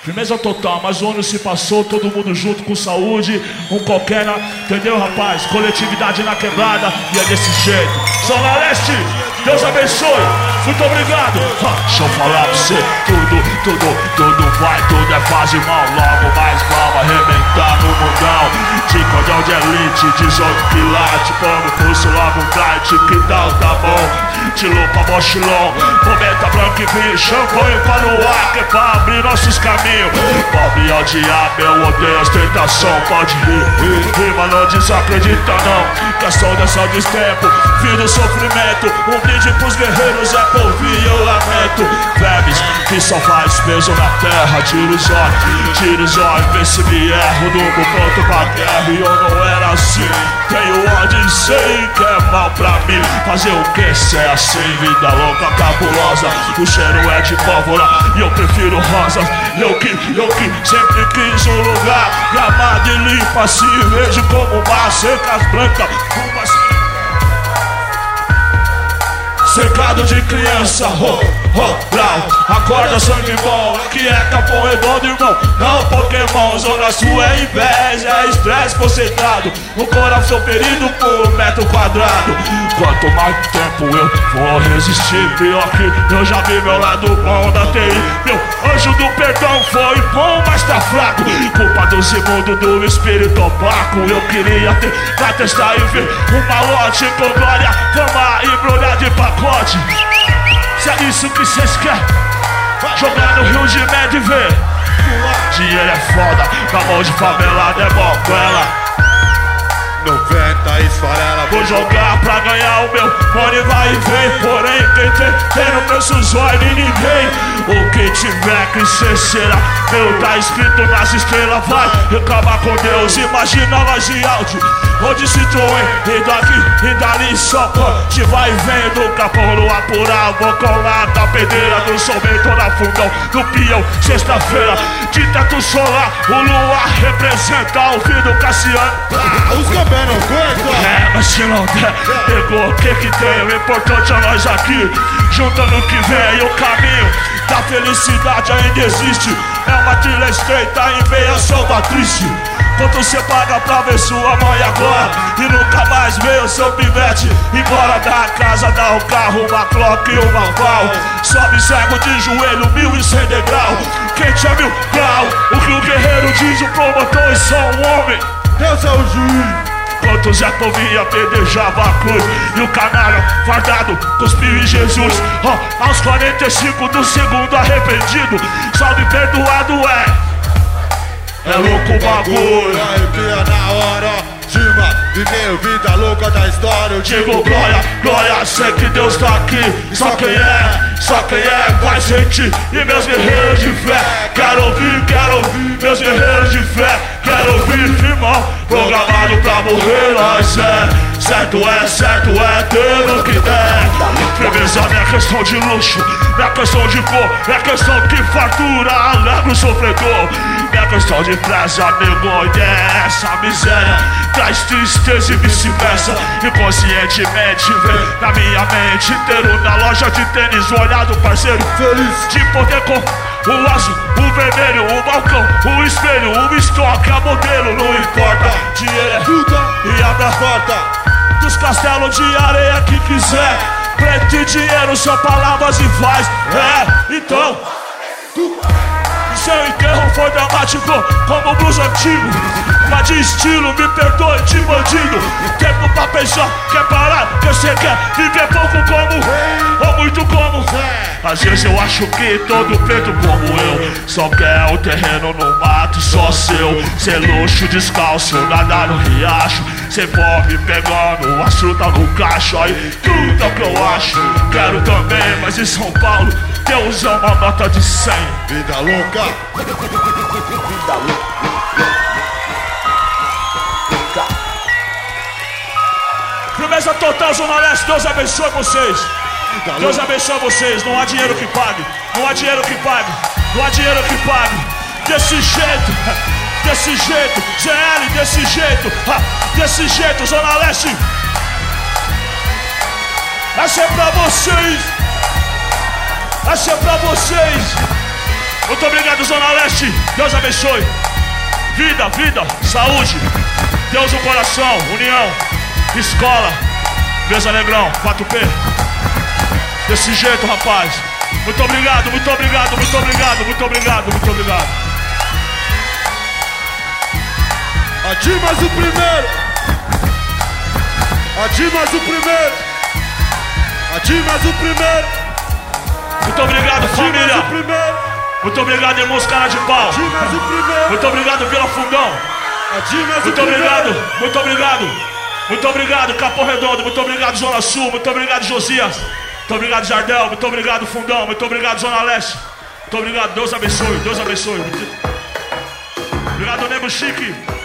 Firmeza total, mas o ano se passou, todo mundo junto com saúde, um qualquer, entendeu, rapaz? Coletividade na quebrada e é desse jeito. Zona Leste, Deus abençoe, muito obrigado. Deixa eu falar pra você, tudo vai, tudo é fase mal. Logo mais vamos arrebentar no mundão. De cordão de elite, 18 quilates, vamos pulso logo um kite, que tal, tá bom? De lupa, mochilão, cometa branco e vinho, champanhe para o ar, que é pra abrir nossos caminhos. Pobre ao diabo, eu odeio ostentação. Pode rir, rima não desacredita não. Que a saudação de tempo, fim do sofrimento. Um brinde pros guerreiros é por vir, eu lamento. Bebes que só faz peso na terra. Tira os olhos, vê se me erro. Nunca pronto pra guerra e eu não era assim. Tenho ódio e sei que é mal pra mim. Fazer o que se é assim? Vida louca, cabulosa. O cheiro é de pólvora e eu prefiro rosas. Eu que sempre quis um lugar gramado e limpa, assim vejo como mar, secas brancas, cercado de criança, brau, acorda sangue bom, aqui é Capão Redondo, irmão, não Pokémon, zona sul é inveja, é estresse concentrado, o coração ferido por metro quadrado. Quanto mais tempo eu vou resistir, pior que eu já vi meu lado bom da TI. Meu anjo do perdão foi bom, mas tá fraco. Culpa do segundo do espírito opaco. Eu queria ter pra testar e ver um malote com glória, fama e embrulhar de pacote. Se é isso que cês querem, jogar no Rio de Médio e ver. Dinheiro é foda, na mão de favelada é moquela. 90 esfarela. Vou jogar pra ganhar o meu money, vai e vem. Porém, quem tem no preço zóio de ninguém. O que tiver que ser será. Meu tá escrito nas estrelas, vai reclamar com Deus. Imagina nós de áudio, onde se Citroën, e daqui e dali só te vai vendo. Capão no apurar, vou colar da pedreira do somente na fundão, do peão, sexta-feira, de teto solar. O luar representa o fim do Cassiano. Os cabé não aguentam. Mas se não der, pegou o que tem. O importante é nós aqui, juntando o que vem. E o caminho da felicidade ainda existe. É uma trilha estreita em meia selva triste. Quanto cê paga pra ver sua mãe agora e nunca mais ver o seu pivete embora da casa, dá um carro, uma clock e uma pau. Sobe cego de joelho, 1.100 degrau. Quente é 1000 grau. O que o guerreiro diz, o promotor é só um homem. Deus é o juiz. Enquanto Zé Povinha apedrejava a cruz e o canalha fardado cuspiu em Jesus. Aos 45 do segundo arrependido, salve perdoado é louco o bagulho. Arrepia na hora. Cima, viver vida louca da história. Eu digo glória, glória, sei que Deus tá aqui. Só quem é, vai sentir. E meus guerreiros de fé, quero ouvir, meus guerreiros de fé, quero ouvir, irmão. Programado pra morrer, nós certo é ter o que der. Firmeza não é questão de luxo, não é questão de cor, é questão que fartura alegra o sofredor. Não é questão de pressa, nego, e essa miséria traz tristeza e vice-versa. Inconscientemente vem na minha mente inteiro, na loja de tênis, olhado parceiro feliz de poder com o azul, o vermelho, o balcão, o espelho, o estoque, a modelo, não importa. Dinheiro é tudo e abre a porta dos castelos de areia que quiser. Preto e dinheiro são palavras e faz. Então seu enterro foi dramático como blues antigo, mas de estilo, me perdoe de bandido. Tempo pra pensar, quer parar, que você quer viver pouco como ou muito como. Às vezes eu acho que todo preto como eu só quer o terreno no mato, só seu. Ser luxo descalço, nadar no riacho, ser pobre pegando as frutas no cacho. Aí tudo é o que eu acho, quero também, mas em São Paulo Deus é uma nota de 100. Vida louca. Vida louca. Firmeza total, Zona Leste, Deus abençoe vocês. Deus abençoe vocês, não há dinheiro que pague. Não há dinheiro que pague. Não há dinheiro que pague. Desse jeito, ZL, desse jeito, Zona Leste. Essa é pra vocês. Essa é pra vocês. Muito obrigado, Zona Leste. Deus abençoe. Vida, saúde. Deus no coração, união, escola. Mesa Negrão, 4P. Desse jeito, rapaz. Muito obrigado, muito obrigado, muito obrigado, muito obrigado, muito obrigado. Adimas o primeiro. Adimas o primeiro. Adimas o primeiro. Muito obrigado, família. O primeiro. Muito obrigado, irmãos cara de pau. Adimas o primeiro. Muito obrigado, Vila Fundão. Adimas Muito o primeiro. obrigado, muito obrigado. Muito obrigado, Capão Redondo. Muito obrigado, Zona Sul. Muito obrigado, Josias. Muito obrigado, Jardel. Muito obrigado, Fundão. Muito obrigado, Zona Leste. Muito obrigado, Deus abençoe. Deus abençoe. Obrigado, Nego Chique.